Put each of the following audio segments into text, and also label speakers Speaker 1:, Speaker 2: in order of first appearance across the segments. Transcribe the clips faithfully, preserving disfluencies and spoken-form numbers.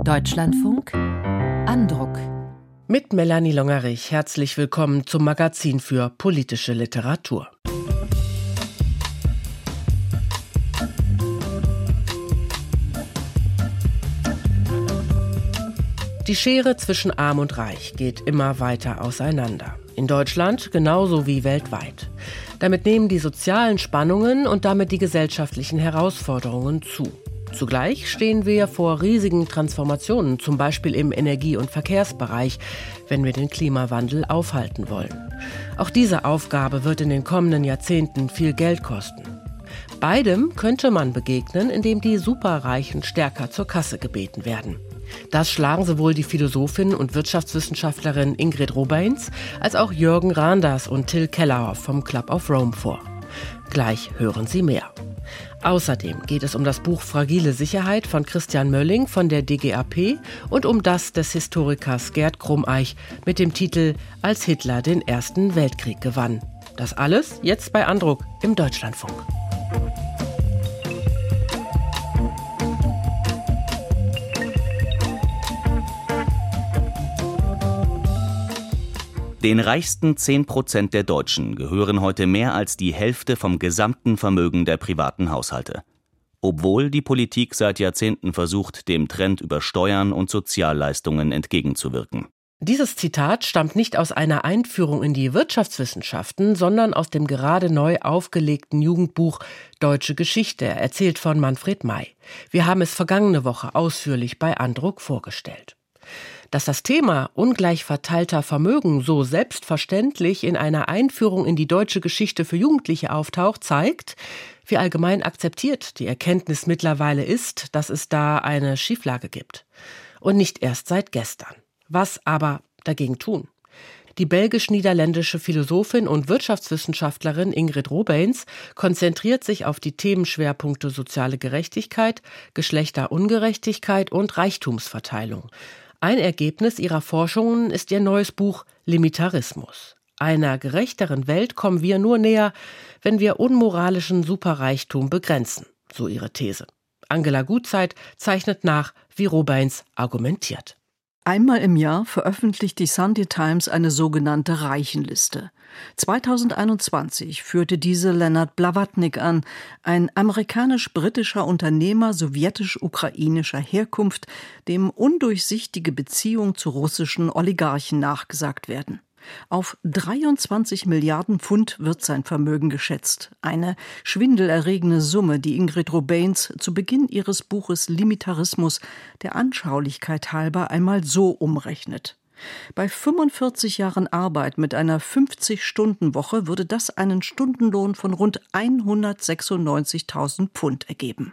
Speaker 1: Deutschlandfunk Andruck.
Speaker 2: Mit Melanie Longerich herzlich willkommen zum Magazin für politische Literatur. Die Schere zwischen Arm und Reich geht immer weiter auseinander. In Deutschland genauso wie weltweit. Damit nehmen die sozialen Spannungen und damit die gesellschaftlichen Herausforderungen zu. Zugleich stehen wir vor riesigen Transformationen, zum Beispiel im Energie- und Verkehrsbereich, wenn wir den Klimawandel aufhalten wollen. Auch diese Aufgabe wird in den kommenden Jahrzehnten viel Geld kosten. Beidem könnte man begegnen, indem die Superreichen stärker zur Kasse gebeten werden. Das schlagen sowohl die Philosophin und Wirtschaftswissenschaftlerin Ingrid Robains als auch Jürgen Randers und Till Kellerhoff vom Club of Rome vor. Gleich hören Sie mehr. Außerdem geht es um das Buch Fragile Sicherheit von Christian Mölling von der D G A P und um das des Historikers Gerd Krummeich mit dem Titel Als Hitler den Ersten Weltkrieg gewann. Das alles jetzt bei Andruck im Deutschlandfunk.
Speaker 3: Den reichsten zehn Prozent der Deutschen gehören heute mehr als die Hälfte vom gesamten Vermögen der privaten Haushalte. Obwohl die Politik seit Jahrzehnten versucht, dem Trend über Steuern und Sozialleistungen entgegenzuwirken.
Speaker 2: Dieses Zitat stammt nicht aus einer Einführung in die Wirtschaftswissenschaften, sondern aus dem gerade neu aufgelegten Jugendbuch Deutsche Geschichte, erzählt von Manfred May. Wir haben es vergangene Woche ausführlich bei Andruck vorgestellt. Dass das Thema ungleich verteilter Vermögen so selbstverständlich in einer Einführung in die deutsche Geschichte für Jugendliche auftaucht, zeigt, wie allgemein akzeptiert die Erkenntnis mittlerweile ist, dass es da eine Schieflage gibt. Und nicht erst seit gestern. Was aber dagegen tun? Die belgisch-niederländische Philosophin und Wirtschaftswissenschaftlerin Ingrid Robains konzentriert sich auf die Themenschwerpunkte soziale Gerechtigkeit, Geschlechterungerechtigkeit und Reichtumsverteilung. Ein Ergebnis ihrer Forschungen ist ihr neues Buch Limitarismus. Einer gerechteren Welt kommen wir nur näher, wenn wir unmoralischen Superreichtum begrenzen, so ihre These. Angela Gutzeit zeichnet nach, wie Robains argumentiert.
Speaker 4: Einmal im Jahr veröffentlicht die Sunday Times eine sogenannte Reichenliste. zweitausendeinundzwanzig führte diese Leonard Blavatnik an, ein amerikanisch-britischer Unternehmer sowjetisch-ukrainischer Herkunft, dem undurchsichtige Beziehungen zu russischen Oligarchen nachgesagt werden. Auf dreiundzwanzig Milliarden Pfund wird sein Vermögen geschätzt. Eine schwindelerregende Summe, die Ingrid Robains zu Beginn ihres Buches Limitarismus der Anschaulichkeit halber einmal so umrechnet. Bei fünfundvierzig Jahren Arbeit mit einer fünfzig-Stunden-Woche würde das einen Stundenlohn von rund hundertsechsundneunzigtausend Pfund ergeben.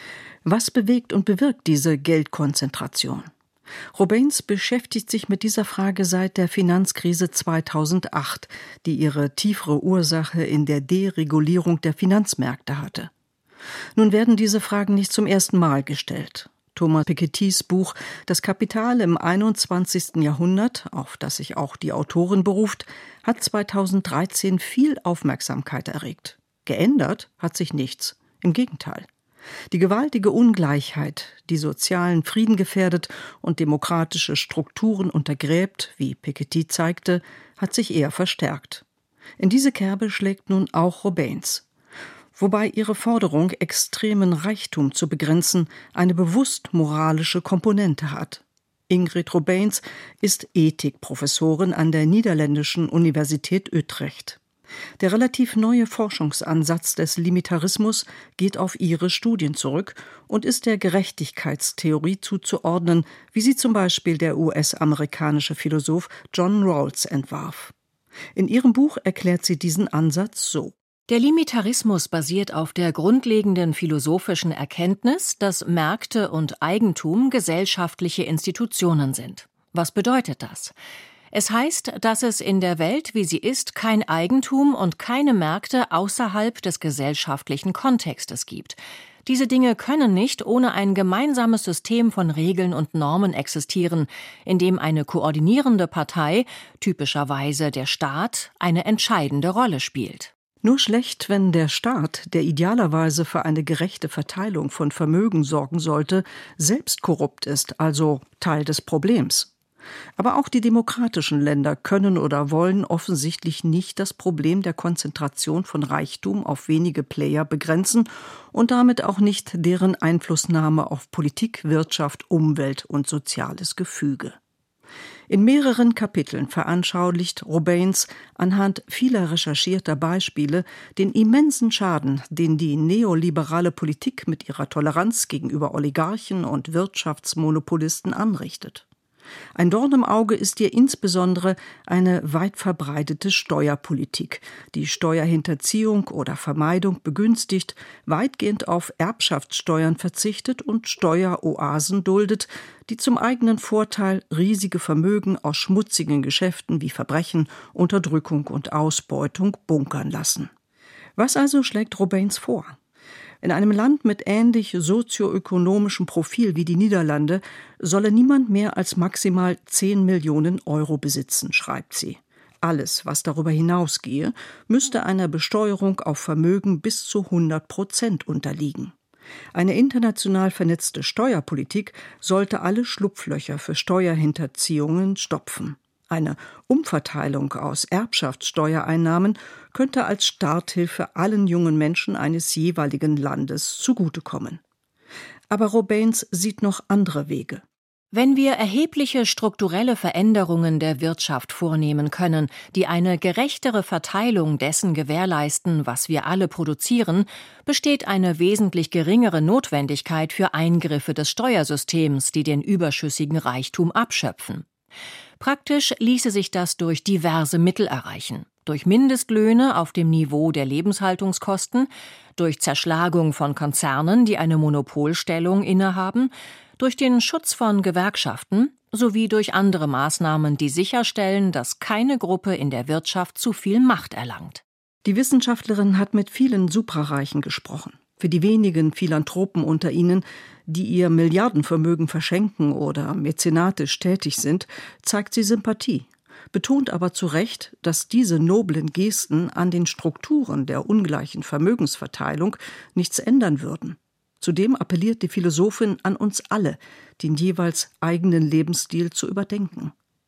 Speaker 4: Was bewegt und bewirkt diese Geldkonzentration? Robains beschäftigt sich mit dieser Frage seit der Finanzkrise zweitausendacht, die ihre tiefere Ursache in der Deregulierung der Finanzmärkte hatte. Nun werden diese Fragen nicht zum ersten Mal gestellt. Thomas Pikettys Buch »Das Kapital im einundzwanzigsten Jahrhundert«, auf das sich auch die Autorin beruft, hat zweitausenddreizehn viel Aufmerksamkeit erregt. Geändert hat sich nichts, im Gegenteil. Die gewaltige Ungleichheit, die sozialen Frieden gefährdet und demokratische Strukturen untergräbt, wie Piketty zeigte, hat sich eher verstärkt. In diese Kerbe schlägt nun auch Robains. Wobei ihre Forderung, extremen Reichtum zu begrenzen, eine bewusst moralische Komponente hat. Ingrid Robains ist Ethikprofessorin an der Niederländischen Universität Utrecht. Der relativ neue Forschungsansatz des Limitarismus geht auf ihre Studien zurück und ist der Gerechtigkeitstheorie zuzuordnen, wie sie zum Beispiel der U S-amerikanische Philosoph John Rawls entwarf. In ihrem Buch erklärt sie diesen Ansatz so.
Speaker 1: Der Limitarismus basiert auf der grundlegenden philosophischen Erkenntnis, dass Märkte und Eigentum gesellschaftliche Institutionen sind. Was bedeutet das? Es heißt, dass es in der Welt, wie sie ist, kein Eigentum und keine Märkte außerhalb des gesellschaftlichen Kontextes gibt. Diese Dinge können nicht ohne ein gemeinsames System von Regeln und Normen existieren, in dem eine koordinierende Partei, typischerweise der Staat, eine entscheidende Rolle spielt.
Speaker 4: Nur schlecht, wenn der Staat, der idealerweise für eine gerechte Verteilung von Vermögen sorgen sollte, selbst korrupt ist, also Teil des Problems. Aber auch die demokratischen Länder können oder wollen offensichtlich nicht das Problem der Konzentration von Reichtum auf wenige Player begrenzen und damit auch nicht deren Einflussnahme auf Politik, Wirtschaft, Umwelt und soziales Gefüge. In mehreren Kapiteln veranschaulicht Robains anhand vieler recherchierter Beispiele den immensen Schaden, den die neoliberale Politik mit ihrer Toleranz gegenüber Oligarchen und Wirtschaftsmonopolisten anrichtet. Ein Dorn im Auge ist ihr insbesondere eine weit verbreitete Steuerpolitik, die Steuerhinterziehung oder Vermeidung begünstigt, weitgehend auf Erbschaftssteuern verzichtet und Steueroasen duldet, die zum eigenen Vorteil riesige Vermögen aus schmutzigen Geschäften wie Verbrechen, Unterdrückung und Ausbeutung bunkern lassen. Was also schlägt Robains vor? In einem Land mit ähnlich sozioökonomischem Profil wie die Niederlande solle niemand mehr als maximal zehn Millionen Euro besitzen, schreibt sie. Alles, was darüber hinausgehe, müsste einer Besteuerung auf Vermögen bis zu hundert Prozent unterliegen. Eine international vernetzte Steuerpolitik sollte alle Schlupflöcher für Steuerhinterziehungen stopfen. Eine Umverteilung aus Erbschaftssteuereinnahmen könnte als Starthilfe allen jungen Menschen eines jeweiligen Landes zugutekommen. Aber Robains sieht noch andere Wege.
Speaker 1: Wenn wir erhebliche strukturelle Veränderungen der Wirtschaft vornehmen können, die eine gerechtere Verteilung dessen gewährleisten, was wir alle produzieren, besteht eine wesentlich geringere Notwendigkeit für Eingriffe des Steuersystems, die den überschüssigen Reichtum abschöpfen. Praktisch ließe sich das durch diverse Mittel erreichen. Durch Mindestlöhne auf dem Niveau der Lebenshaltungskosten, durch Zerschlagung von Konzernen, die eine Monopolstellung innehaben, durch den Schutz von Gewerkschaften sowie durch andere Maßnahmen, die sicherstellen, dass keine Gruppe in der Wirtschaft zu viel Macht erlangt.
Speaker 4: Die Wissenschaftlerin hat mit vielen Suprareichen gesprochen. Für die wenigen Philanthropen unter ihnen, die ihr Milliardenvermögen verschenken oder mäzenatisch tätig sind, zeigt sie Sympathie, betont aber zu Recht, dass diese noblen Gesten an den Strukturen der ungleichen Vermögensverteilung nichts ändern würden. Zudem appelliert die Philosophin an uns alle, den jeweils eigenen Lebensstil zu überdenken.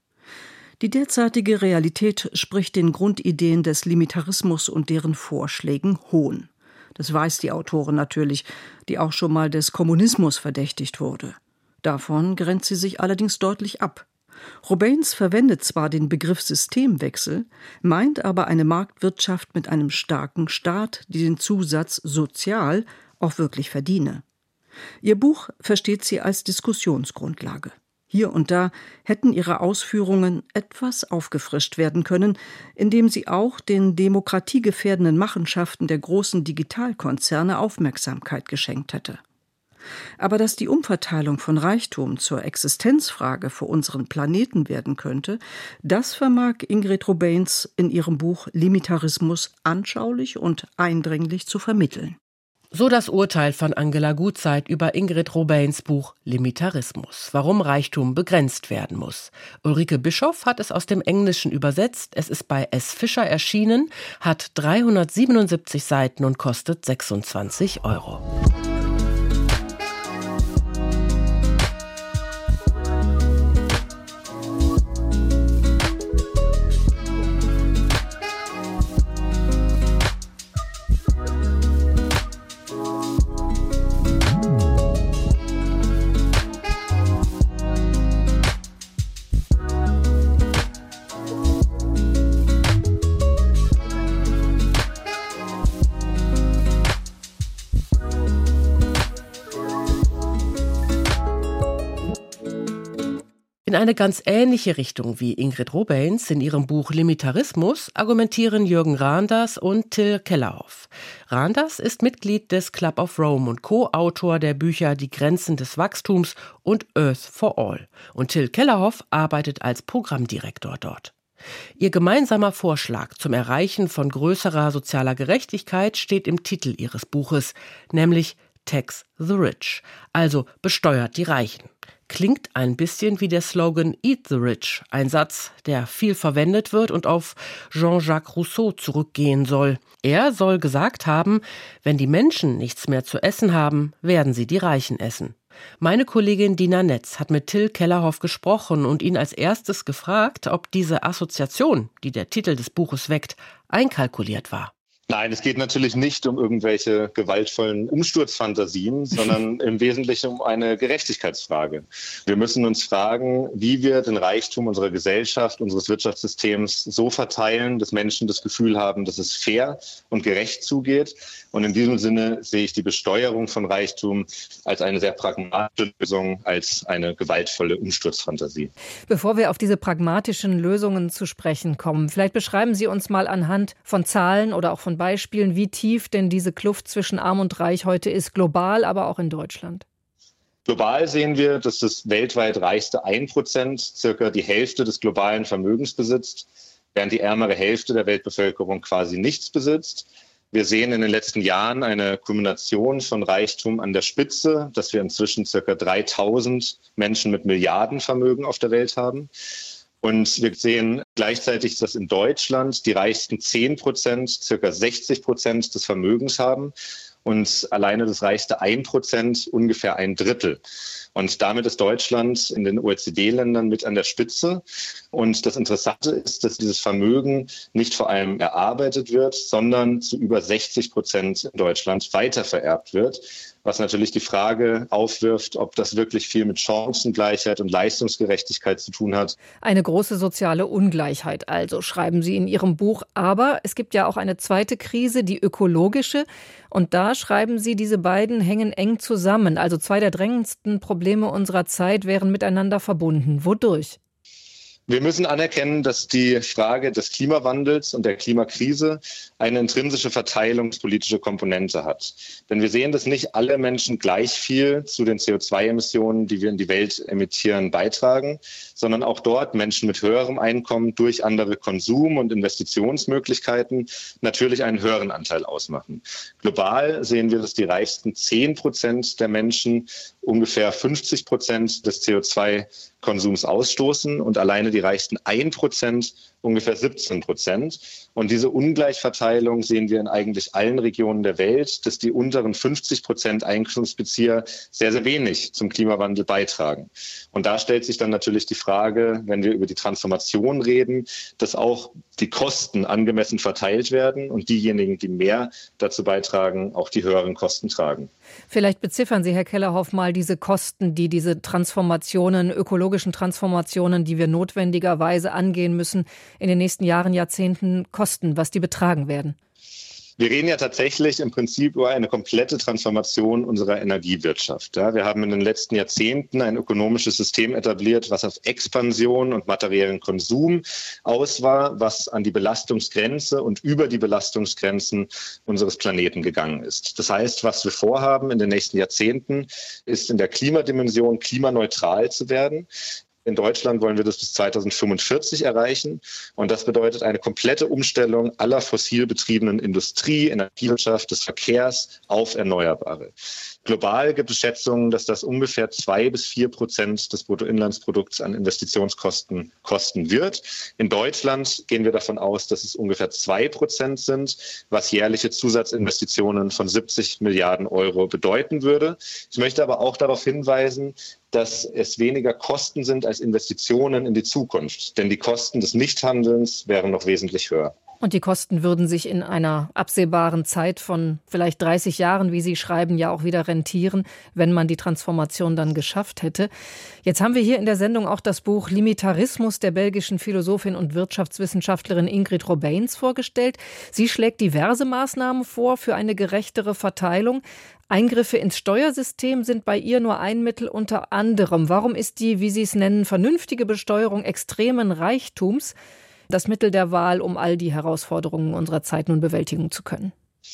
Speaker 4: Die derzeitige Realität spricht den Grundideen des Limitarismus und deren Vorschlägen Hohn. Das weiß die Autorin natürlich, die auch schon mal des Kommunismus verdächtigt wurde. Davon grenzt sie sich allerdings deutlich ab. Robains verwendet zwar den Begriff Systemwechsel, meint aber eine Marktwirtschaft mit einem starken Staat, die den Zusatz sozial auch wirklich verdiene. Ihr Buch versteht sie als Diskussionsgrundlage. Hier und da hätten ihre Ausführungen etwas aufgefrischt werden können, indem sie auch den demokratiegefährdenden Machenschaften der großen Digitalkonzerne Aufmerksamkeit geschenkt hätte. Aber dass die Umverteilung von Reichtum zur Existenzfrage für unseren Planeten werden könnte, das vermag Ingrid Robains in ihrem Buch Limitarismus anschaulich und eindringlich zu vermitteln.
Speaker 2: So das Urteil von Angela Gutzeit über Ingrid Robains Buch Limitarismus, warum Reichtum begrenzt werden muss. Ulrike Bischoff hat es aus dem Englischen übersetzt, es ist bei S. Fischer erschienen, hat dreihundertsiebenundsiebzig Seiten und kostet sechsundzwanzig Euro. In eine ganz ähnliche Richtung wie Ingrid Robains in ihrem Buch Limitarismus argumentieren Jürgen Randers und Till Kellerhoff. Randers ist Mitglied des Club of Rome und Co-Autor der Bücher Die Grenzen des Wachstums und Earth for All. Und Till Kellerhoff arbeitet als Programmdirektor dort. Ihr gemeinsamer Vorschlag zum Erreichen von größerer sozialer Gerechtigkeit steht im Titel ihres Buches, nämlich Tax the Rich, also besteuert die Reichen. Klingt ein bisschen wie der Slogan Eat the Rich, ein Satz, der viel verwendet wird und auf Jean-Jacques Rousseau zurückgehen soll. Er soll gesagt haben, wenn die Menschen nichts mehr zu essen haben, werden sie die Reichen essen. Meine Kollegin Dina Netz hat mit Till Kellerhoff gesprochen und ihn als erstes gefragt, ob diese Assoziation, die der Titel des Buches weckt, einkalkuliert war.
Speaker 5: Nein, es geht natürlich nicht um irgendwelche gewaltvollen Umsturzfantasien, sondern im Wesentlichen um eine Gerechtigkeitsfrage. Wir müssen uns fragen, wie wir den Reichtum unserer Gesellschaft, unseres Wirtschaftssystems so verteilen, dass Menschen das Gefühl haben, dass es fair und gerecht zugeht. Und in diesem Sinne sehe ich die Besteuerung von Reichtum als eine sehr pragmatische Lösung, als eine gewaltvolle Umsturzfantasie.
Speaker 6: Bevor wir auf diese pragmatischen Lösungen zu sprechen kommen, vielleicht beschreiben Sie uns mal anhand von Zahlen oder auch von Beispielen, wie tief denn diese Kluft zwischen Arm und Reich heute ist, global, aber auch in Deutschland.
Speaker 5: Global sehen wir, dass das weltweit reichste ein Prozent circa die Hälfte des globalen Vermögens besitzt, während die ärmere Hälfte der Weltbevölkerung quasi nichts besitzt. Wir sehen in den letzten Jahren eine Kumulation von Reichtum an der Spitze, dass wir inzwischen circa dreitausend Menschen mit Milliardenvermögen auf der Welt haben. Und wir sehen gleichzeitig, dass in Deutschland die reichsten zehn Prozent circa sechzig Prozent des Vermögens haben und alleine das reichste ein Prozent ungefähr ein Drittel. Und damit ist Deutschland in den O E C D-Ländern mit an der Spitze. Und das Interessante ist, dass dieses Vermögen nicht vor allem erarbeitet wird, sondern zu über sechzig Prozent in Deutschland weitervererbt wird. Was natürlich die Frage aufwirft, ob das wirklich viel mit Chancengleichheit und Leistungsgerechtigkeit zu tun hat.
Speaker 6: Eine große soziale Ungleichheit also, schreiben Sie in Ihrem Buch. Aber es gibt ja auch eine zweite Krise, die ökologische. Und da schreiben Sie, diese beiden hängen eng zusammen. Also zwei der drängendsten Probleme unserer Zeit wären miteinander verbunden. Wodurch?
Speaker 5: Wir müssen anerkennen, dass die Frage des Klimawandels und der Klimakrise eine intrinsische verteilungspolitische Komponente hat. Denn wir sehen, dass nicht alle Menschen gleich viel zu den C O zwei Emissionen, die wir in die Welt emittieren, beitragen, sondern auch dort Menschen mit höherem Einkommen durch andere Konsum- und Investitionsmöglichkeiten natürlich einen höheren Anteil ausmachen. Global sehen wir, dass die reichsten zehn Prozent der Menschen ungefähr fünfzig Prozent des C O zwei Konsums ausstoßen und alleine die reichsten ein Prozent ungefähr siebzehn Prozent. Und diese Ungleichverteilung sehen wir in eigentlich allen Regionen der Welt, dass die unteren fünfzig Prozent Einkommensbezieher sehr, sehr wenig zum Klimawandel beitragen. Und da stellt sich dann natürlich die Frage, wenn wir über die Transformation reden, dass auch die Kosten angemessen verteilt werden und diejenigen, die mehr dazu beitragen, auch die höheren Kosten tragen.
Speaker 6: Vielleicht beziffern Sie, Herr Kellerhoff, mal diese Kosten, die diese Transformationen, ökologischen Transformationen, die wir notwendigerweise angehen müssen, in den nächsten Jahren, Jahrzehnten kosten, was die betragen werden.
Speaker 5: Wir reden ja tatsächlich im Prinzip über eine komplette Transformation unserer Energiewirtschaft. Ja, wir haben in den letzten Jahrzehnten ein ökonomisches System etabliert, was auf Expansion und materiellen Konsum aus war, was an die Belastungsgrenze und über die Belastungsgrenzen unseres Planeten gegangen ist. Das heißt, was wir vorhaben in den nächsten Jahrzehnten, ist in der Klimadimension klimaneutral zu werden. In Deutschland wollen wir das bis zweitausendfünfundvierzig erreichen. Und das bedeutet eine komplette Umstellung aller fossil betriebenen Industrie, Energiewirtschaft, des Verkehrs auf Erneuerbare. Global gibt es Schätzungen, dass das ungefähr zwei bis vier Prozent des Bruttoinlandsprodukts an Investitionskosten kosten wird. In Deutschland gehen wir davon aus, dass es ungefähr zwei Prozent sind, was jährliche Zusatzinvestitionen von siebzig Milliarden Euro bedeuten würde. Ich möchte aber auch darauf hinweisen, dass es weniger Kosten sind als Investitionen in die Zukunft. Denn die Kosten des Nichthandelns wären noch wesentlich höher.
Speaker 6: Und die Kosten würden sich in einer absehbaren Zeit von vielleicht dreißig Jahren, wie Sie schreiben, ja auch wieder rentieren, wenn man die Transformation dann geschafft hätte. Jetzt haben wir hier in der Sendung auch das Buch Limitarismus der belgischen Philosophin und Wirtschaftswissenschaftlerin Ingrid Robains vorgestellt. Sie schlägt diverse Maßnahmen vor für eine gerechtere Verteilung. Eingriffe ins Steuersystem sind bei ihr nur ein Mittel unter anderem. Warum ist die, wie Sie es nennen, vernünftige Besteuerung extremen Reichtums das Mittel der Wahl, um all die Herausforderungen unserer Zeit nun bewältigen zu können?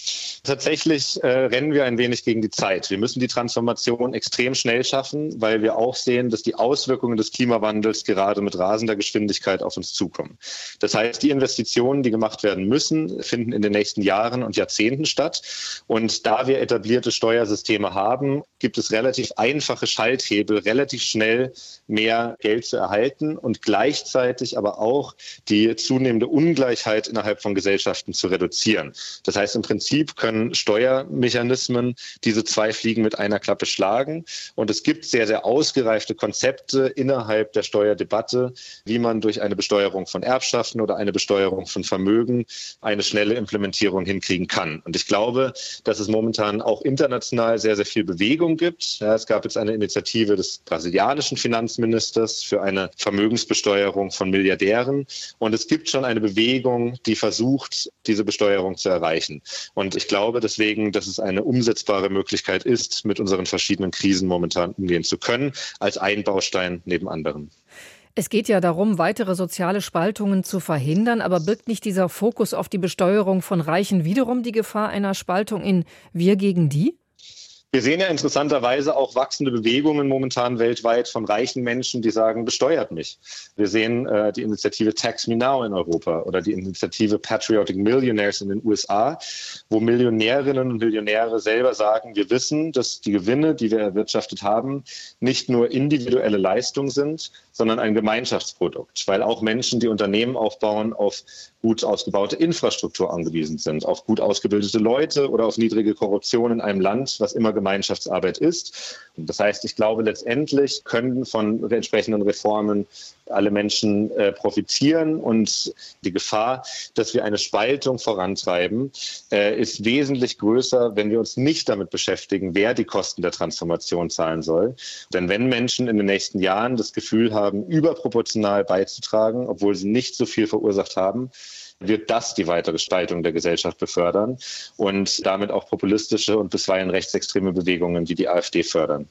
Speaker 5: Tatsächlich äh, rennen wir ein wenig gegen die Zeit. Wir müssen die Transformation extrem schnell schaffen, weil wir auch sehen, dass die Auswirkungen des Klimawandels gerade mit rasender Geschwindigkeit auf uns zukommen. Das heißt, die Investitionen, die gemacht werden müssen, finden in den nächsten Jahren und Jahrzehnten statt. Und da wir etablierte Steuersysteme haben, gibt es relativ einfache Schalthebel, relativ schnell mehr Geld zu erhalten und gleichzeitig aber auch die zunehmende Ungleichheit innerhalb von Gesellschaften zu reduzieren. Das heißt, im Prinzip können Steuermechanismen diese zwei Fliegen mit einer Klappe schlagen. Und es gibt sehr, sehr ausgereifte Konzepte innerhalb der Steuerdebatte, wie man durch eine Besteuerung von Erbschaften oder eine Besteuerung von Vermögen eine schnelle Implementierung hinkriegen kann. Und ich glaube, dass es momentan auch international sehr, sehr viel Bewegung gibt. Ja, es gab jetzt eine Initiative des brasilianischen Finanzministers für eine Vermögensbesteuerung von Milliardären. Und es gibt schon eine Bewegung, die versucht, diese Besteuerung zu erreichen. Und ich glaube deswegen, dass es eine umsetzbare Möglichkeit ist, mit unseren verschiedenen Krisen momentan umgehen zu können, als ein Baustein neben anderen.
Speaker 6: Es geht ja darum, weitere soziale Spaltungen zu verhindern, aber birgt nicht dieser Fokus auf die Besteuerung von Reichen wiederum die Gefahr einer Spaltung in Wir gegen die?
Speaker 5: Wir sehen ja interessanterweise auch wachsende Bewegungen momentan weltweit von reichen Menschen, die sagen, besteuert mich. Wir sehen äh, die Initiative Tax Me Now in Europa oder die Initiative Patriotic Millionaires in den U S A, wo Millionärinnen und Millionäre selber sagen, wir wissen, dass die Gewinne, die wir erwirtschaftet haben, nicht nur individuelle Leistung sind, sondern ein Gemeinschaftsprodukt, weil auch Menschen, die Unternehmen aufbauen, auf gut ausgebaute Infrastruktur angewiesen sind, auf gut ausgebildete Leute oder auf niedrige Korruption in einem Land, was immer Gemeinschaftsarbeit ist. Und das heißt, ich glaube, letztendlich können von entsprechenden Reformen alle Menschen äh, profitieren und die Gefahr, dass wir eine Spaltung vorantreiben, äh, ist wesentlich größer, wenn wir uns nicht damit beschäftigen, wer die Kosten der Transformation zahlen soll. Denn wenn Menschen in den nächsten Jahren das Gefühl haben, überproportional beizutragen, obwohl sie nicht so viel verursacht haben, wird das die weitere Spaltung der Gesellschaft befördern und damit auch populistische und bisweilen rechtsextreme Bewegungen wie die AfD fördern.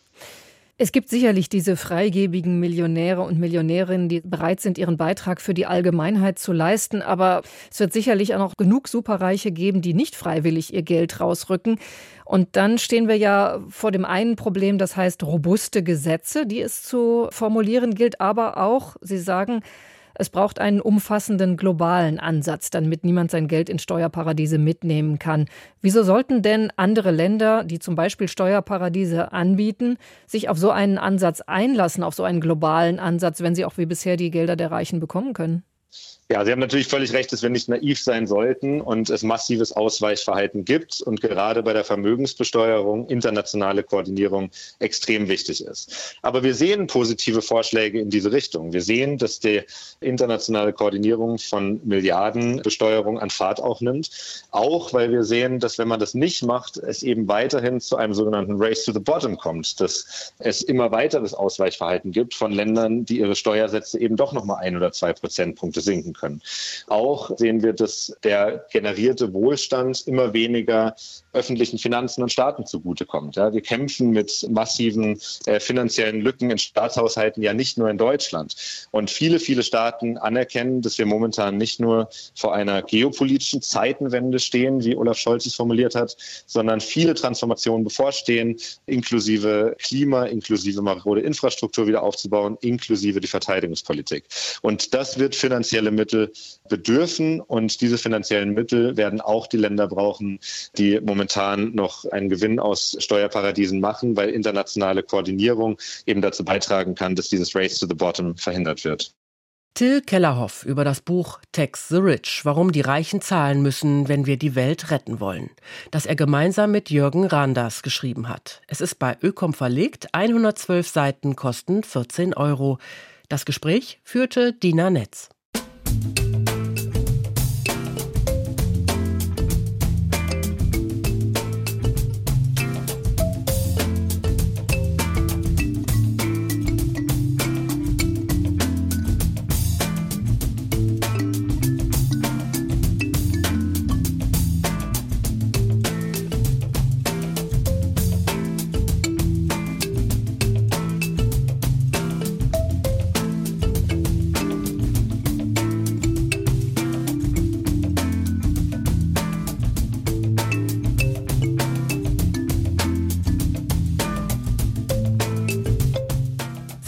Speaker 6: Es gibt sicherlich diese freigebigen Millionäre und Millionärinnen, die bereit sind, ihren Beitrag für die Allgemeinheit zu leisten. Aber es wird sicherlich auch noch genug Superreiche geben, die nicht freiwillig ihr Geld rausrücken. Und dann stehen wir ja vor dem einen Problem, das heißt robuste Gesetze, die es zu formulieren gilt. Aber auch, Sie sagen, es braucht einen umfassenden globalen Ansatz, damit niemand sein Geld in Steuerparadiese mitnehmen kann. Wieso sollten denn andere Länder, die zum Beispiel Steuerparadiese anbieten, sich auf so einen Ansatz einlassen, auf so einen globalen Ansatz, wenn sie auch wie bisher die Gelder der Reichen bekommen können?
Speaker 5: Ja, Sie haben natürlich völlig recht, dass wir nicht naiv sein sollten und es massives Ausweichverhalten gibt und gerade bei der Vermögensbesteuerung internationale Koordinierung extrem wichtig ist. Aber wir sehen positive Vorschläge in diese Richtung. Wir sehen, dass die internationale Koordinierung von Milliardenbesteuerung an Fahrt auch nimmt. Auch weil wir sehen, dass wenn man das nicht macht, es eben weiterhin zu einem sogenannten Race to the Bottom kommt, dass es immer weiteres Ausweichverhalten gibt von Ländern, die ihre Steuersätze eben doch nochmal ein oder zwei Prozentpunkte sinken können. Auch sehen wir, dass der generierte Wohlstand immer weniger öffentlichen Finanzen und Staaten zugutekommt. Ja, wir kämpfen mit massiven äh, finanziellen Lücken in Staatshaushalten ja nicht nur in Deutschland. Und viele, viele Staaten anerkennen, dass wir momentan nicht nur vor einer geopolitischen Zeitenwende stehen, wie Olaf Scholz es formuliert hat, sondern viele Transformationen bevorstehen, inklusive Klima, inklusive marode Infrastruktur wieder aufzubauen, inklusive die Verteidigungspolitik. Und das wird finanzielle Mittel bedürfen und diese finanziellen Mittel werden auch die Länder brauchen, die momentan noch einen Gewinn aus Steuerparadiesen machen, weil internationale Koordinierung eben dazu beitragen kann, dass dieses Race to the Bottom verhindert wird.
Speaker 2: Till Kellerhoff über das Buch Tax the Rich, warum die Reichen zahlen müssen, wenn wir die Welt retten wollen, das er gemeinsam mit Jürgen Randers geschrieben hat. Es ist bei Ökom verlegt, hundertzwölf Seiten kosten vierzehn Euro. Das Gespräch führte Dina Netz.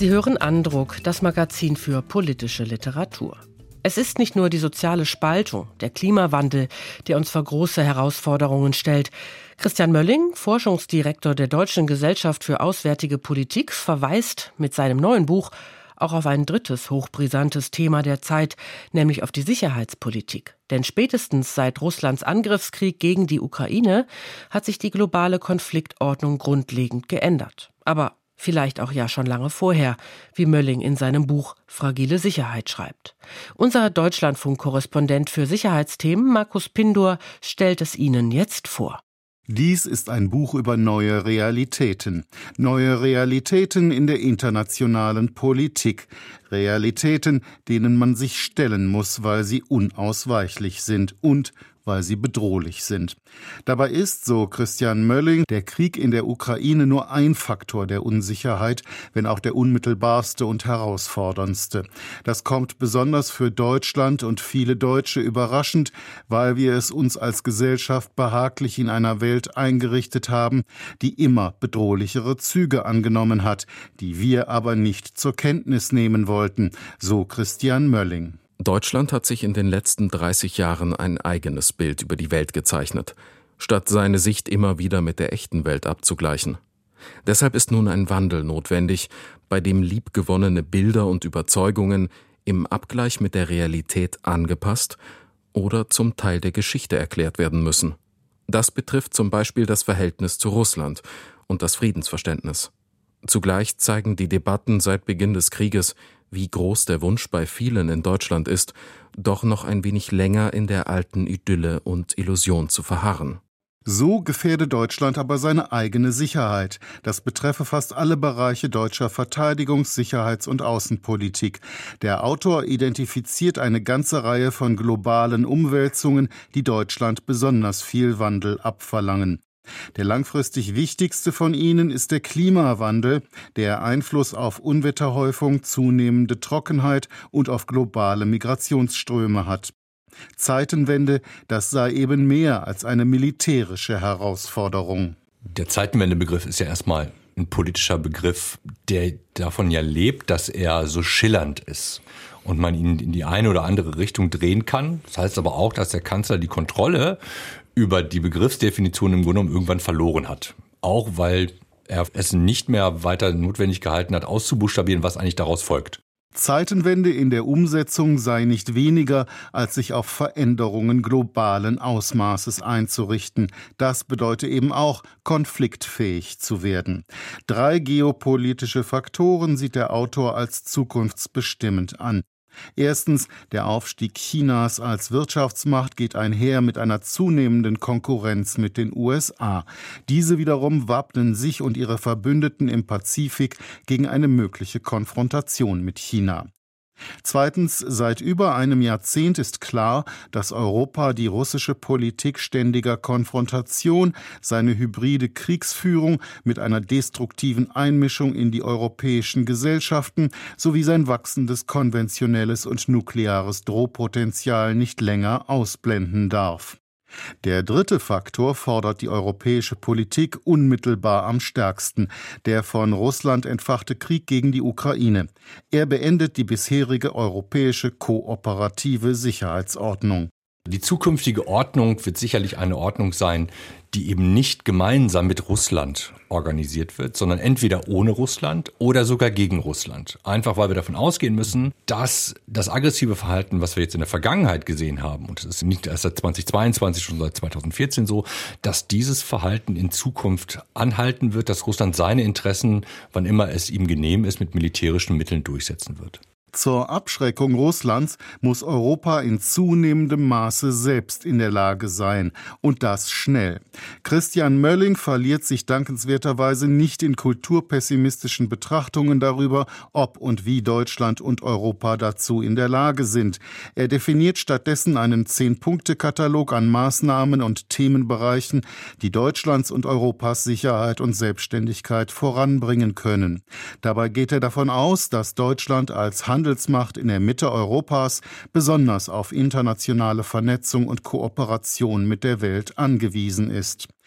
Speaker 2: Sie hören Andruck, das Magazin für politische Literatur. Es ist nicht nur die soziale Spaltung, der Klimawandel, der uns vor große Herausforderungen stellt. Christian Mölling, Forschungsdirektor der Deutschen Gesellschaft für Auswärtige Politik, verweist mit seinem neuen Buch auch auf ein drittes hochbrisantes Thema der Zeit, nämlich auf die Sicherheitspolitik. Denn spätestens seit Russlands Angriffskrieg gegen die Ukraine hat sich die globale Konfliktordnung grundlegend geändert. Aber vielleicht auch ja schon lange vorher, wie Mölling in seinem Buch Fragile Sicherheit schreibt. Unser Deutschlandfunk-Korrespondent für Sicherheitsthemen, Markus Pindor, stellt es Ihnen jetzt vor.
Speaker 7: Dies ist ein Buch über neue Realitäten. Neue Realitäten in der internationalen Politik. Realitäten, denen man sich stellen muss, weil sie unausweichlich sind und weil sie bedrohlich sind. Dabei ist, so Christian Mölling, der Krieg in der Ukraine nur ein Faktor der Unsicherheit, wenn auch der unmittelbarste und herausforderndste. Das kommt besonders für Deutschland und viele Deutsche überraschend, weil wir es uns als Gesellschaft behaglich in einer Welt eingerichtet haben, die immer bedrohlichere Züge angenommen hat, die wir aber nicht zur Kenntnis nehmen wollten, so Christian Mölling.
Speaker 8: Deutschland hat sich in den letzten dreißig Jahren ein eigenes Bild über die Welt gezeichnet, statt seine Sicht immer wieder mit der echten Welt abzugleichen. Deshalb ist nun ein Wandel notwendig, bei dem liebgewonnene Bilder und Überzeugungen im Abgleich mit der Realität angepasst oder zum Teil der Geschichte erklärt werden müssen. Das betrifft zum Beispiel das Verhältnis zu Russland und das Friedensverständnis. Zugleich zeigen die Debatten seit Beginn des Krieges, wie groß der Wunsch bei vielen in Deutschland ist, doch noch ein wenig länger in der alten Idylle und Illusion zu verharren.
Speaker 7: So gefährde Deutschland aber seine eigene Sicherheit. Das betreffe fast alle Bereiche deutscher Verteidigungs-, Sicherheits- und Außenpolitik. Der Autor identifiziert eine ganze Reihe von globalen Umwälzungen, die Deutschland besonders viel Wandel abverlangen. Der langfristig wichtigste von ihnen ist der Klimawandel, der Einfluss auf Unwetterhäufung, zunehmende Trockenheit und auf globale Migrationsströme hat. Zeitenwende, das sei eben mehr als eine militärische Herausforderung.
Speaker 9: Der Zeitenwende-Begriff ist ja erstmal ein politischer Begriff, der davon ja lebt, dass er so schillernd ist und man ihn in die eine oder andere Richtung drehen kann. Das heißt aber auch, dass der Kanzler die Kontrolle über die Begriffsdefinition im Grunde genommen irgendwann verloren hat. Auch weil er es nicht mehr weiter notwendig gehalten hat, auszubuchstabieren, was eigentlich daraus folgt.
Speaker 7: Zeitenwende in der Umsetzung sei nicht weniger, als sich auf Veränderungen globalen Ausmaßes einzurichten. Das bedeutet eben auch, konfliktfähig zu werden. Drei geopolitische Faktoren sieht der Autor als zukunftsbestimmend an. Erstens, der Aufstieg Chinas als Wirtschaftsmacht geht einher mit einer zunehmenden Konkurrenz mit den U S A. Diese wiederum wappnen sich und ihre Verbündeten im Pazifik gegen eine mögliche Konfrontation mit China. Zweitens, seit über einem Jahrzehnt ist klar, dass Europa die russische Politik ständiger Konfrontation, seine hybride Kriegsführung mit einer destruktiven Einmischung in die europäischen Gesellschaften sowie sein wachsendes konventionelles und nukleares Drohpotenzial nicht länger ausblenden darf. Der dritte Faktor fordert die europäische Politik unmittelbar am stärksten, der von Russland entfachte Krieg gegen die Ukraine. Er beendet die bisherige europäische kooperative Sicherheitsordnung.
Speaker 9: Die zukünftige Ordnung wird sicherlich eine Ordnung sein, die eben nicht gemeinsam mit Russland organisiert wird, sondern entweder ohne Russland oder sogar gegen Russland. Einfach weil wir davon ausgehen müssen, dass das aggressive Verhalten, was wir jetzt in der Vergangenheit gesehen haben, und das ist nicht erst seit zweitausendzweiundzwanzig, schon seit zweitausendvierzehn so, dass dieses Verhalten in Zukunft anhalten wird, dass Russland seine Interessen, wann immer es ihm genehm ist, mit militärischen Mitteln durchsetzen wird.
Speaker 7: Zur Abschreckung Russlands muss Europa in zunehmendem Maße selbst in der Lage sein. Und das schnell. Christian Mölling verliert sich dankenswerterweise nicht in kulturpessimistischen Betrachtungen darüber, ob und wie Deutschland und Europa dazu in der Lage sind. Er definiert stattdessen einen Zehn-Punkte-Katalog an Maßnahmen und Themenbereichen, die Deutschlands und Europas Sicherheit und Selbstständigkeit voranbringen können. Dabei geht er davon aus, dass Deutschland als Handelsmacht Handelsmacht in der Mitte Europas besonders auf internationale Vernetzung und Kooperation mit der Welt angewiesen ist.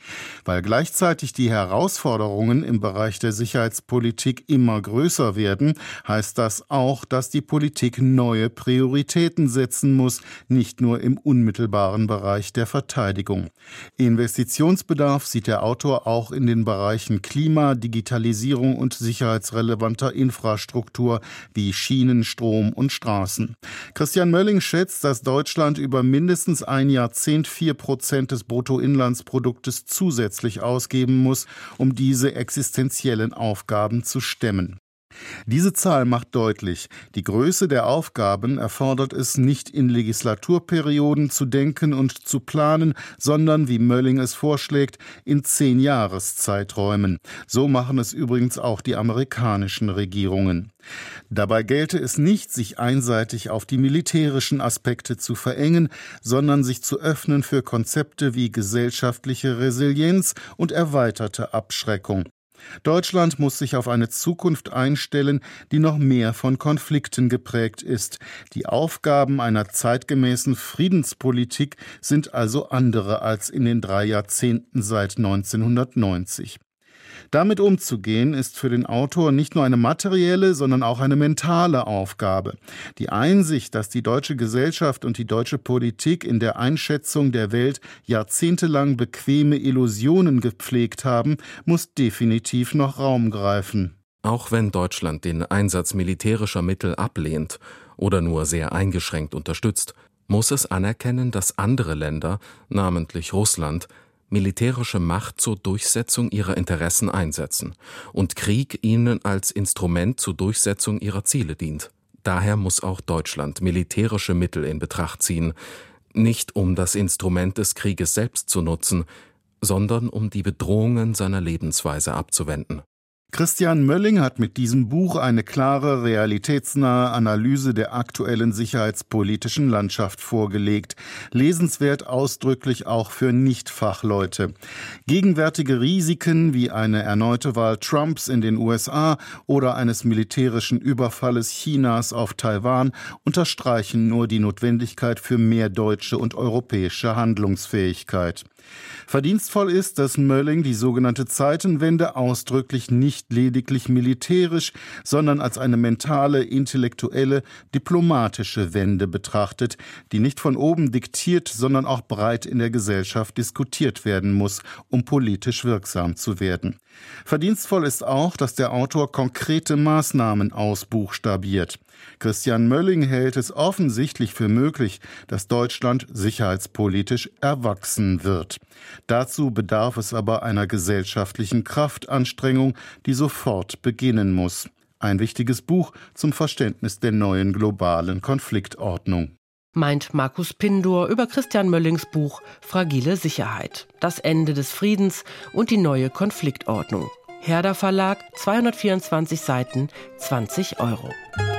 Speaker 7: Weil gleichzeitig die Herausforderungen im Bereich der Sicherheitspolitik immer größer werden, heißt das auch, dass die Politik neue Prioritäten setzen muss, nicht nur im unmittelbaren Bereich der Verteidigung. Investitionsbedarf sieht der Autor auch in den Bereichen Klima, Digitalisierung und sicherheitsrelevanter Infrastruktur wie Schienen, Strom und Straßen. Christian Mölling schätzt, dass Deutschland über mindestens ein Jahrzehnt vier Prozent des Bruttoinlandsproduktes zusätzlich ausgeben muss, um diese existenziellen Aufgaben zu stemmen. Diese Zahl macht deutlich, die Größe der Aufgaben erfordert es nicht in Legislaturperioden zu denken und zu planen, sondern, wie Mölling es vorschlägt, in zehn Jahreszeiträumen. So machen es übrigens auch die amerikanischen Regierungen. Dabei gelte es nicht, sich einseitig auf die militärischen Aspekte zu verengen, sondern sich zu öffnen für Konzepte wie gesellschaftliche Resilienz und erweiterte Abschreckung. Deutschland muss sich auf eine Zukunft einstellen, die noch mehr von Konflikten geprägt ist. Die Aufgaben einer zeitgemäßen Friedenspolitik sind also andere als in den drei Jahrzehnten seit neunzehnhundertneunzig. Damit umzugehen, ist für den Autor nicht nur eine materielle, sondern auch eine mentale Aufgabe. Die Einsicht, dass die deutsche Gesellschaft und die deutsche Politik in der Einschätzung der Welt jahrzehntelang bequeme Illusionen gepflegt haben, muss definitiv noch Raum greifen.
Speaker 8: Auch wenn Deutschland den Einsatz militärischer Mittel ablehnt oder nur sehr eingeschränkt unterstützt, muss es anerkennen, dass andere Länder, namentlich Russland, militärische Macht zur Durchsetzung ihrer Interessen einsetzen und Krieg ihnen als Instrument zur Durchsetzung ihrer Ziele dient. Daher muss auch Deutschland militärische Mittel in Betracht ziehen, nicht um das Instrument des Krieges selbst zu nutzen, sondern um die Bedrohungen seiner Lebensweise abzuwenden.
Speaker 7: Christian Mölling hat mit diesem Buch eine klare, realitätsnahe Analyse der aktuellen sicherheitspolitischen Landschaft vorgelegt. Lesenswert ausdrücklich auch für Nichtfachleute. Gegenwärtige Risiken wie eine erneute Wahl Trumps in den U S A oder eines militärischen Überfalles Chinas auf Taiwan unterstreichen nur die Notwendigkeit für mehr deutsche und europäische Handlungsfähigkeit. Verdienstvoll ist, dass Mölling die sogenannte Zeitenwende ausdrücklich nicht lediglich militärisch, sondern als eine mentale, intellektuelle, diplomatische Wende betrachtet, die nicht von oben diktiert, sondern auch breit in der Gesellschaft diskutiert werden muss, um politisch wirksam zu werden. Verdienstvoll ist auch, dass der Autor konkrete Maßnahmen ausbuchstabiert. Christian Mölling hält es offensichtlich für möglich, dass Deutschland sicherheitspolitisch erwachsen wird. Dazu bedarf es aber einer gesellschaftlichen Kraftanstrengung, die sofort beginnen muss. Ein wichtiges Buch zum Verständnis der neuen globalen Konfliktordnung.
Speaker 2: Meint Markus Pindor über Christian Möllings Buch Fragile Sicherheit. Das Ende des Friedens und die neue Konfliktordnung. Herder Verlag, zweihundertvierundzwanzig Seiten, zwanzig Euro.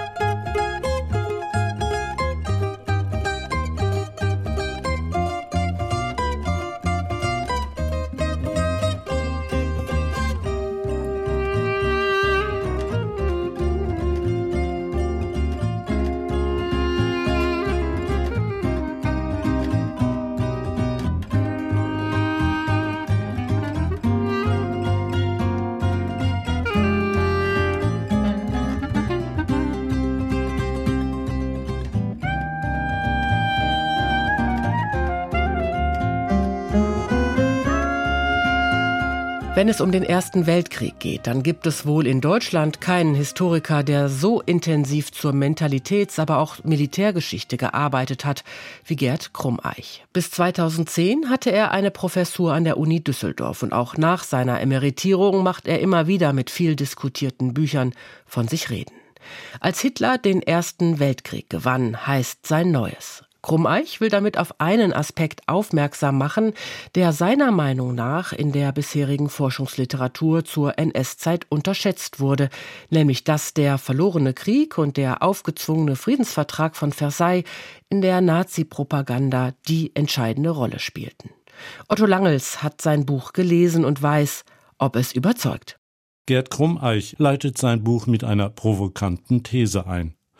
Speaker 2: Wenn es um den Ersten Weltkrieg geht, dann gibt es wohl in Deutschland keinen Historiker, der so intensiv zur Mentalitäts-, aber auch Militärgeschichte gearbeitet hat wie Gerd Krummeich. Bis zweitausendzehn hatte er eine Professur an der Uni Düsseldorf und auch nach seiner Emeritierung macht er immer wieder mit viel diskutierten Büchern von sich reden. Als Hitler den Ersten Weltkrieg gewann, heißt sein Neues. Krummeich will damit auf einen Aspekt aufmerksam machen, der seiner Meinung nach in der bisherigen Forschungsliteratur zur N S-Zeit unterschätzt wurde, nämlich dass der verlorene Krieg und der aufgezwungene Friedensvertrag von Versailles in der Nazi-Propaganda die entscheidende Rolle spielten. Otto Langels hat sein Buch gelesen und weiß, ob es überzeugt.
Speaker 10: Gerd Krummeich leitet sein Buch mit einer provokanten These ein.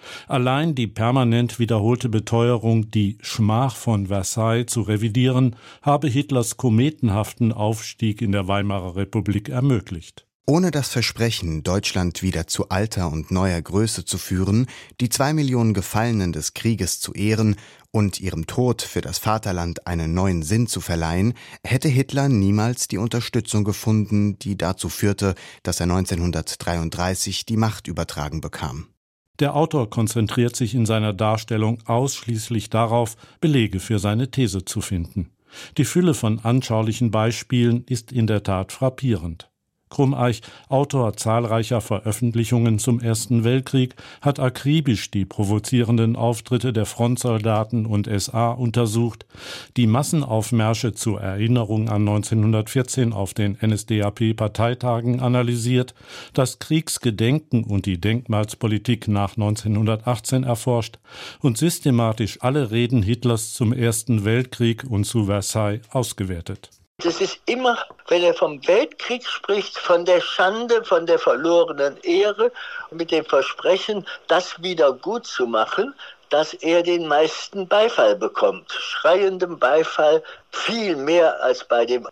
Speaker 10: Allein die permanent wiederholte Beteuerung, die Schmach von Versailles zu revidieren, habe Hitlers kometenhaften Aufstieg in der Weimarer Republik ermöglicht.
Speaker 11: Ohne das Versprechen, Deutschland wieder zu alter und neuer Größe zu führen, die zwei Millionen Gefallenen des Krieges zu ehren und ihrem Tod für das Vaterland einen neuen Sinn zu verleihen, hätte Hitler niemals die Unterstützung gefunden, die dazu führte, dass er neunzehnhundertdreiunddreißig die Macht übertragen bekam.
Speaker 10: Der Autor konzentriert sich in seiner Darstellung ausschließlich darauf, Belege für seine These zu finden. Die Fülle von anschaulichen Beispielen ist in der Tat frappierend. Krummeich, Autor zahlreicher Veröffentlichungen zum Ersten Weltkrieg, hat akribisch die provozierenden Auftritte der Frontsoldaten und S A untersucht, die Massenaufmärsche zur Erinnerung an neunzehnhundertvierzehn auf den N S D A P-Parteitagen analysiert, das Kriegsgedenken und die Denkmalspolitik nach neunzehnhundertachtzehn erforscht und systematisch alle Reden Hitlers zum Ersten Weltkrieg und zu Versailles ausgewertet.
Speaker 12: Das ist immer, wenn er vom Weltkrieg spricht, von der Schande, von der verlorenen Ehre, mit dem Versprechen, das wieder gut zu machen, dass er den meisten Beifall bekommt. Schreiendem Beifall, viel mehr als bei dem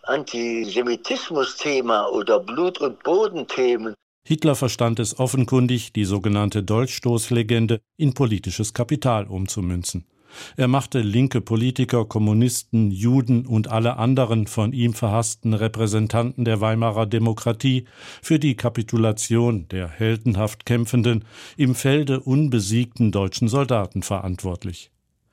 Speaker 12: Antisemitismus-Thema oder Blut- und Bodenthemen.
Speaker 10: Hitler verstand es offenkundig, die sogenannte Dolchstoßlegende in politisches Kapital umzumünzen. Er machte linke Politiker, Kommunisten, Juden und alle anderen von ihm verhassten Repräsentanten der Weimarer Demokratie für die Kapitulation der heldenhaft kämpfenden, im Felde unbesiegten deutschen Soldaten verantwortlich.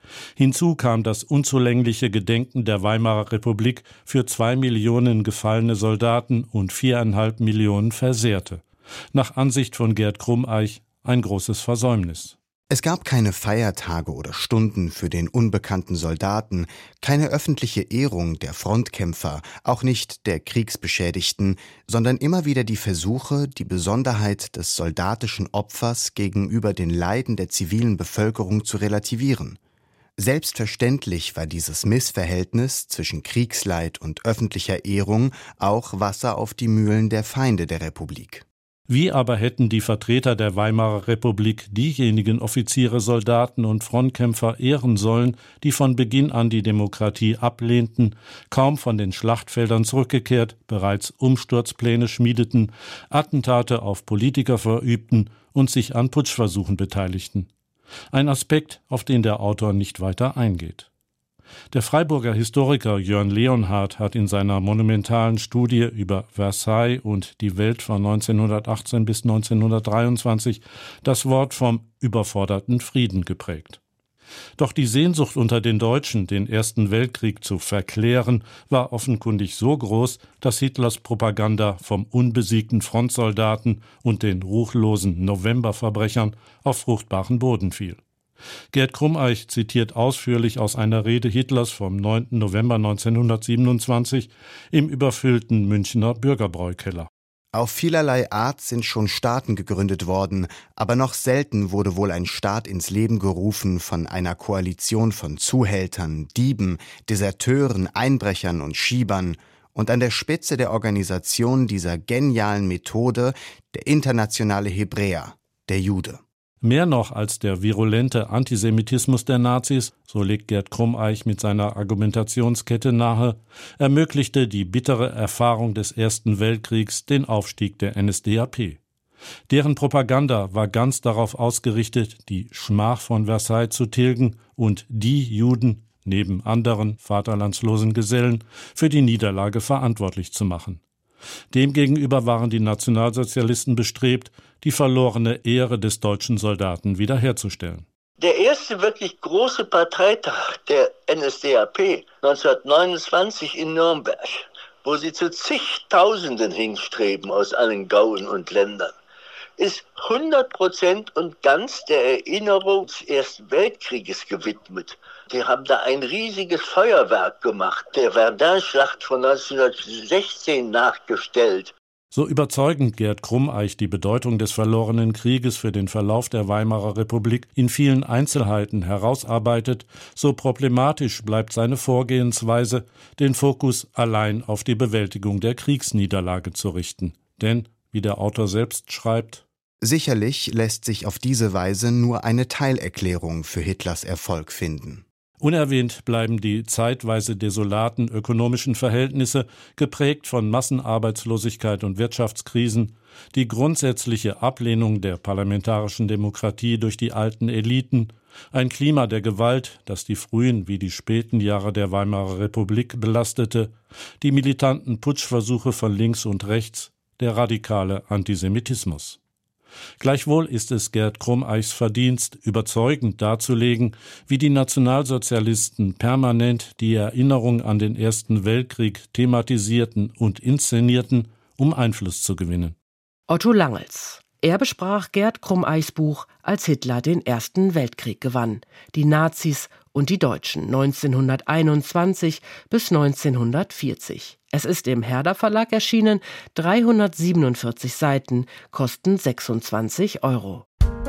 Speaker 10: Hinzu kam das unzulängliche Gedenken der Weimarer Republik für zwei Millionen gefallene Soldaten und viereinhalb Millionen Versehrte. Nach Ansicht von Gerd Krummeich ein großes Versäumnis.
Speaker 11: Es gab keine Feiertage oder Stunden für den unbekannten Soldaten, keine öffentliche Ehrung der Frontkämpfer, auch nicht der Kriegsbeschädigten, sondern immer wieder die Versuche, die Besonderheit des soldatischen Opfers gegenüber den Leiden der zivilen Bevölkerung zu relativieren. Selbstverständlich war dieses Missverhältnis zwischen Kriegsleid und öffentlicher Ehrung auch Wasser auf die Mühlen der Feinde der Republik.
Speaker 10: Wie aber hätten die Vertreter der Weimarer Republik diejenigen Offiziere, Soldaten und Frontkämpfer ehren sollen, die von Beginn an die Demokratie ablehnten, kaum von den Schlachtfeldern zurückgekehrt, bereits Umsturzpläne schmiedeten, Attentate auf Politiker verübten und sich an Putschversuchen beteiligten? Ein Aspekt, auf den der Autor nicht weiter eingeht. Der Freiburger Historiker Jörn Leonhardt hat in seiner monumentalen Studie über Versailles und die Welt von neunzehnhundertachtzehn bis neunzehnhundertdreiundzwanzig das Wort vom überforderten Frieden geprägt. Doch die Sehnsucht unter den Deutschen, den Ersten Weltkrieg zu verklären, war offenkundig so groß, dass Hitlers Propaganda vom unbesiegten Frontsoldaten und den ruchlosen Novemberverbrechern auf fruchtbaren Boden fiel. Gerd Krummeich zitiert ausführlich aus einer Rede Hitlers vom neunten November neunzehnhundertsiebenundzwanzig im überfüllten Münchner Bürgerbräukeller.
Speaker 11: Auf vielerlei Art sind schon Staaten gegründet worden, aber noch selten wurde wohl ein Staat ins Leben gerufen von einer Koalition von Zuhältern, Dieben, Deserteuren, Einbrechern und Schiebern, und an der Spitze der Organisation dieser genialen Methode der internationale Hebräer, der Jude.
Speaker 10: Mehr noch als der virulente Antisemitismus der Nazis, so legt Gerd Krummeich mit seiner Argumentationskette nahe, ermöglichte die bittere Erfahrung des Ersten Weltkriegs den Aufstieg der N S D A P. Deren Propaganda war ganz darauf ausgerichtet, die Schmach von Versailles zu tilgen und die Juden, neben anderen vaterlandslosen Gesellen, für die Niederlage verantwortlich zu machen. Demgegenüber waren die Nationalsozialisten bestrebt, die verlorene Ehre des deutschen Soldaten wiederherzustellen.
Speaker 12: Der erste wirklich große Parteitag der N S D A P neunzehnhundertneunundzwanzig in Nürnberg, wo sie zu zigtausenden hinstreben aus allen Gauen und Ländern, ist hundert Prozent und ganz der Erinnerung des Ersten Weltkrieges gewidmet. Die haben da ein riesiges Feuerwerk gemacht, der Verdun-Schlacht von neunzehnhundertsechzehn nachgestellt.
Speaker 10: So überzeugend Gerd Krummeich die Bedeutung des verlorenen Krieges für den Verlauf der Weimarer Republik in vielen Einzelheiten herausarbeitet, so problematisch bleibt seine Vorgehensweise, den Fokus allein auf die Bewältigung der Kriegsniederlage zu richten. Denn, wie der Autor selbst schreibt,
Speaker 11: Sicherlich lässt sich auf diese Weise nur eine Teilerklärung für Hitlers Erfolg finden.
Speaker 10: Unerwähnt bleiben die zeitweise desolaten ökonomischen Verhältnisse, geprägt von Massenarbeitslosigkeit und Wirtschaftskrisen, die grundsätzliche Ablehnung der parlamentarischen Demokratie durch die alten Eliten, ein Klima der Gewalt, das die frühen wie die späten Jahre der Weimarer Republik belastete, die militanten Putschversuche von links und rechts, der radikale Antisemitismus. Gleichwohl ist es Gerd Krummeichs Verdienst, überzeugend darzulegen, wie die Nationalsozialisten permanent die Erinnerung an den Ersten Weltkrieg thematisierten und inszenierten, um Einfluss zu gewinnen.
Speaker 2: Otto Langels. Er besprach Gerd Krummeichs Buch, als Hitler den Ersten Weltkrieg gewann, die Nazis und die Deutschen neunzehnhunderteinundzwanzig bis neunzehnhundertvierzig. Es ist im Herder Verlag erschienen, dreihundertsiebenundvierzig Seiten, kosten sechsundzwanzig Euro.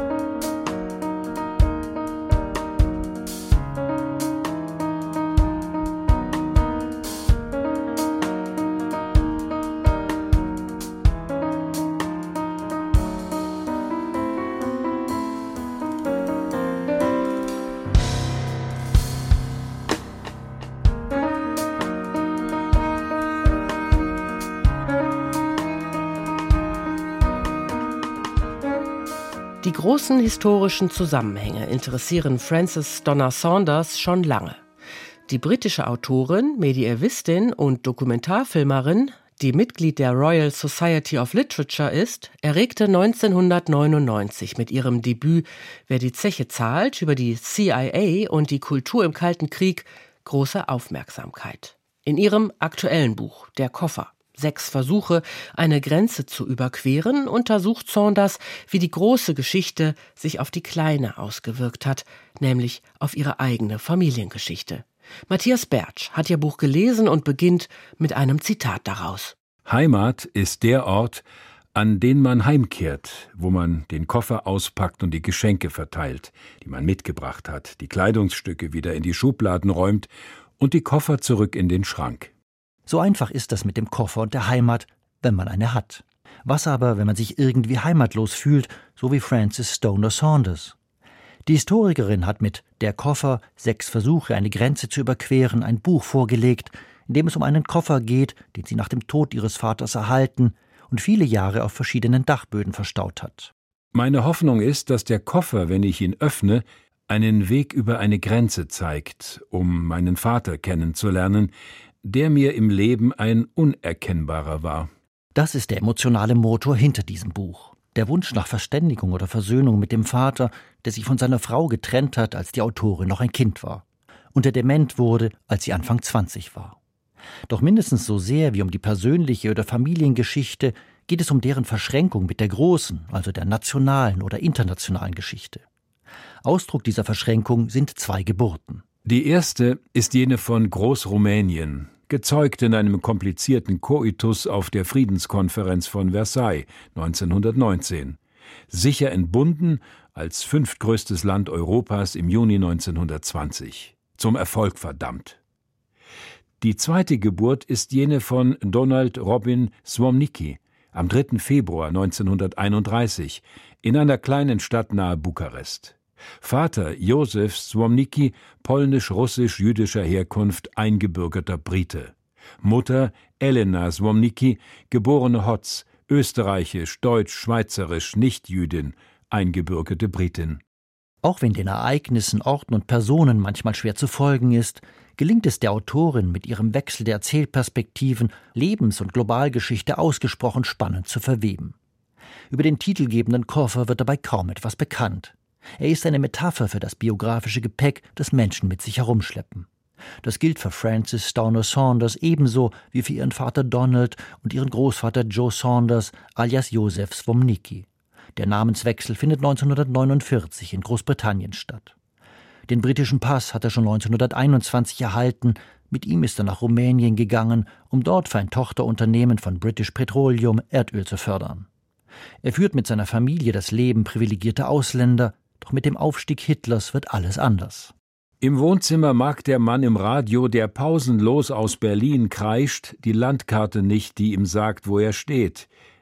Speaker 2: Die großen historischen Zusammenhänge interessieren Frances Donna Saunders schon lange. Die britische Autorin, Medievistin und Dokumentarfilmerin, die Mitglied der Royal Society of Literature ist, erregte neunzehnhundertneunundneunzig mit ihrem Debüt »Wer die Zeche zahlt« über die C I A und die Kultur im Kalten Krieg große Aufmerksamkeit. In ihrem aktuellen Buch »Der Koffer«, Sechs Versuche, eine Grenze zu überqueren, untersucht Saunders, wie die große Geschichte sich auf die kleine ausgewirkt hat, nämlich auf ihre eigene Familiengeschichte. Matthias Bertsch hat ihr Buch gelesen und beginnt mit einem Zitat daraus.
Speaker 13: Heimat ist der Ort, an den man heimkehrt, wo man den Koffer auspackt und die Geschenke verteilt, die man mitgebracht hat, die Kleidungsstücke wieder in die Schubladen räumt und die Koffer zurück in den Schrank.
Speaker 14: So einfach ist das mit dem Koffer und der Heimat, wenn man eine hat. Was aber, wenn man sich irgendwie heimatlos fühlt, so wie Frances Stoner Saunders? Die Historikerin hat mit »Der Koffer. Sechs Versuche, eine Grenze zu überqueren« ein Buch vorgelegt, in dem es um einen Koffer geht, den sie nach dem Tod ihres Vaters erhalten und viele Jahre auf verschiedenen Dachböden verstaut hat.
Speaker 13: Meine Hoffnung ist, dass der Koffer, wenn ich ihn öffne, einen Weg über eine Grenze zeigt, um meinen Vater kennenzulernen, der mir im Leben ein unerkennbarer war.
Speaker 14: Das ist der emotionale Motor hinter diesem Buch. Der Wunsch nach Verständigung oder Versöhnung mit dem Vater, der sich von seiner Frau getrennt hat, als die Autorin noch ein Kind war. Und der dement wurde, als sie Anfang zwanzig war. Doch mindestens so sehr wie um die persönliche oder Familiengeschichte geht es um deren Verschränkung mit der großen, also der nationalen oder internationalen Geschichte. Ausdruck dieser Verschränkung sind zwei Geburten.
Speaker 13: Die erste ist jene von Großrumänien, gezeugt in einem komplizierten Koitus auf der Friedenskonferenz von Versailles neunzehnhundertneunzehn, sicher entbunden als fünftgrößtes Land Europas im Juni neunzehnhundertzwanzig, zum Erfolg verdammt. Die zweite Geburt ist jene von Donald Robin Słomnicki am dritten Februar neunzehnhunderteinunddreißig in einer kleinen Stadt nahe Bukarest. Vater Józef Słomnicki, polnisch-russisch-jüdischer Herkunft, eingebürgerter Brite. Mutter Elena Słomnicki, geborene Hotz, österreichisch, deutsch, schweizerisch, nicht-Jüdin, eingebürgerte Britin.
Speaker 14: Auch wenn den Ereignissen, Orten und Personen manchmal schwer zu folgen ist, gelingt es der Autorin mit ihrem Wechsel der Erzählperspektiven, Lebens- und Globalgeschichte ausgesprochen spannend zu verweben. Über den titelgebenden Koffer wird dabei kaum etwas bekannt. Er ist eine Metapher für das biografische Gepäck, das Menschen mit sich herumschleppen. Das gilt für Frances Stoner Saunders ebenso wie für ihren Vater Donald und ihren Großvater Joe Saunders alias Józef Słomnicki. Der Namenswechsel findet neunzehnhundertneunundvierzig in Großbritannien statt. Den britischen Pass hat er schon neunzehnhunderteinundzwanzig erhalten. Mit ihm ist er nach Rumänien gegangen, um dort für ein Tochterunternehmen von British Petroleum Erdöl zu fördern. Er führt mit seiner Familie das Leben privilegierter Ausländer, doch mit dem Aufstieg Hitlers wird alles anders.
Speaker 13: Im Wohnzimmer mag der Mann im Radio, der pausenlos aus Berlin kreischt, die Landkarte nicht, die ihm sagt, wo er steht.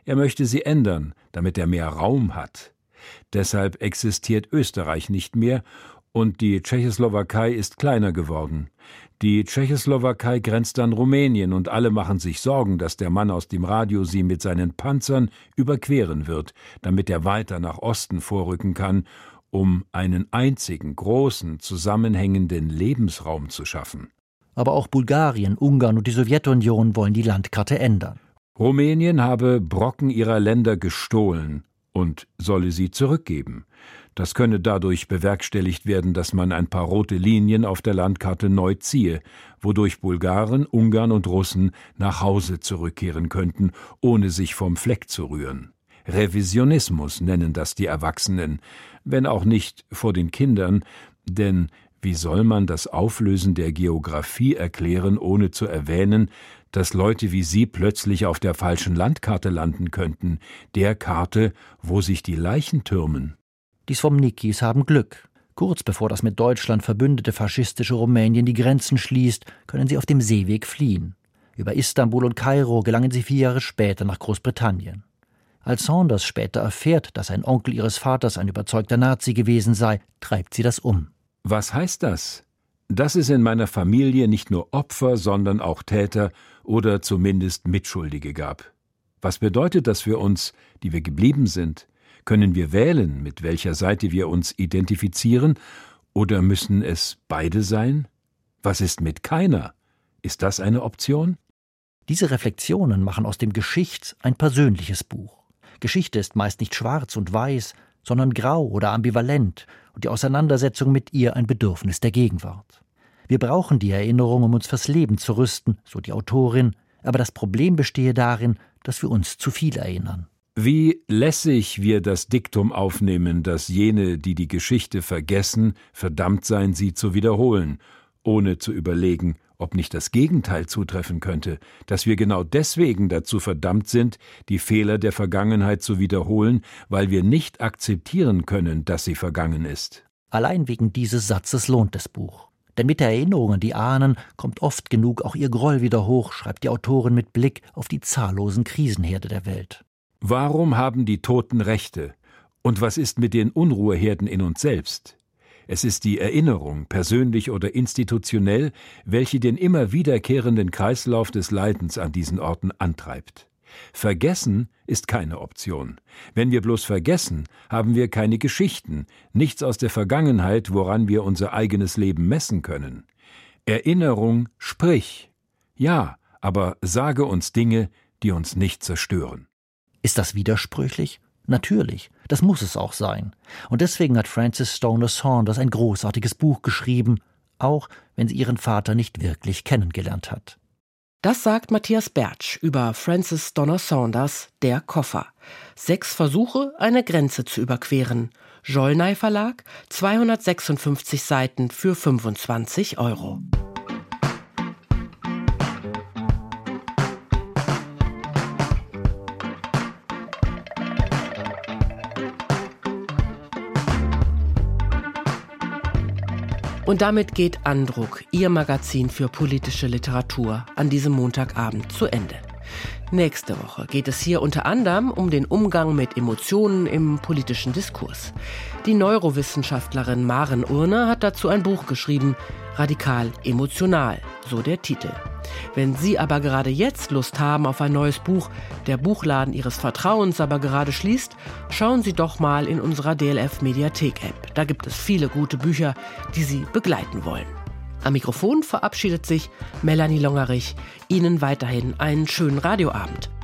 Speaker 13: Er möchte sie ändern, damit er mehr Raum hat. Deshalb existiert Österreich nicht mehr und die Tschechoslowakei ist kleiner geworden. Die Tschechoslowakei grenzt an Rumänien und alle machen sich Sorgen, dass der Mann aus dem Radio sie mit seinen Panzern überqueren wird, damit er weiter nach Osten vorrücken kann, um einen einzigen, großen, zusammenhängenden Lebensraum zu schaffen.
Speaker 14: Aber auch Bulgarien, Ungarn und die Sowjetunion wollen die Landkarte ändern.
Speaker 13: Rumänien habe Brocken ihrer Länder gestohlen und solle sie zurückgeben. Das könne dadurch bewerkstelligt werden, dass man ein paar rote Linien auf der Landkarte neu ziehe, wodurch Bulgaren, Ungarn und Russen nach Hause zurückkehren könnten, ohne sich vom Fleck zu rühren. Revisionismus nennen das die Erwachsenen, wenn auch nicht vor den Kindern, denn wie soll man das Auflösen der Geographie erklären, ohne zu erwähnen, dass Leute wie Sie plötzlich auf der falschen Landkarte landen könnten, der Karte, wo sich die Leichen türmen?
Speaker 14: Die Swomnikis haben Glück. Kurz bevor das mit Deutschland verbündete faschistische Rumänien die Grenzen schließt, können sie auf dem Seeweg fliehen. Über Istanbul und Kairo gelangen sie vier Jahre später nach Großbritannien. Als Saunders später erfährt, dass ein Onkel ihres Vaters ein überzeugter Nazi gewesen sei, treibt sie das um.
Speaker 13: Was heißt das? Dass es in meiner Familie nicht nur Opfer, sondern auch Täter oder zumindest Mitschuldige gab. Was bedeutet das für uns, die wir geblieben sind? Können wir wählen, mit welcher Seite wir uns identifizieren, oder müssen es beide sein? Was ist mit keiner? Ist das eine Option?
Speaker 14: Diese Reflexionen machen aus dem Geschichts ein persönliches Buch. Geschichte ist meist nicht schwarz und weiß, sondern grau oder ambivalent und die Auseinandersetzung mit ihr ein Bedürfnis der Gegenwart. Wir brauchen die Erinnerung, um uns fürs Leben zu rüsten, so die Autorin, aber das Problem bestehe darin, dass wir uns zu viel erinnern.
Speaker 13: Wie lässig wir das Diktum aufnehmen, dass jene, die die Geschichte vergessen, verdammt seien, sie zu wiederholen, ohne zu überlegen, ob nicht das Gegenteil zutreffen könnte, dass wir genau deswegen dazu verdammt sind, die Fehler der Vergangenheit zu wiederholen, weil wir nicht akzeptieren können, dass sie vergangen ist.
Speaker 14: Allein wegen dieses Satzes lohnt das Buch. Denn mit der Erinnerung an die Ahnen kommt oft genug auch ihr Groll wieder hoch, schreibt die Autorin mit Blick auf die zahllosen Krisenherde der Welt.
Speaker 13: Warum haben die Toten Rechte? Und was ist mit den Unruheherden in uns selbst? Es ist die Erinnerung, persönlich oder institutionell, welche den immer wiederkehrenden Kreislauf des Leidens an diesen Orten antreibt. Vergessen ist keine Option. Wenn wir bloß vergessen, haben wir keine Geschichten, nichts aus der Vergangenheit, woran wir unser eigenes Leben messen können. Erinnerung, sprich. Ja, aber sage uns Dinge, die uns nicht zerstören.
Speaker 14: Ist das widersprüchlich? Natürlich, das muss es auch sein. Und deswegen hat Frances Stoner Saunders ein großartiges Buch geschrieben, auch wenn sie ihren Vater nicht wirklich kennengelernt hat.
Speaker 2: Das sagt Matthias Bertsch über Frances Stoner Saunders, Der Koffer. Sechs Versuche, eine Grenze zu überqueren. Jollnay Verlag, zweihundertsechsundfünfzig Seiten für fünfundzwanzig Euro. Und damit geht Andruck, Ihr Magazin für politische Literatur, an diesem Montagabend zu Ende. Nächste Woche geht es hier unter anderem um den Umgang mit Emotionen im politischen Diskurs. Die Neurowissenschaftlerin Maren Urner hat dazu ein Buch geschrieben, Radikal emotional, so der Titel. Wenn Sie aber gerade jetzt Lust haben auf ein neues Buch, der Buchladen Ihres Vertrauens aber gerade schließt, schauen Sie doch mal in unserer D L F-Mediathek-App. Da gibt es viele gute Bücher, die Sie begleiten wollen. Am Mikrofon verabschiedet sich Melanie Longerich. Ihnen weiterhin einen schönen Radioabend.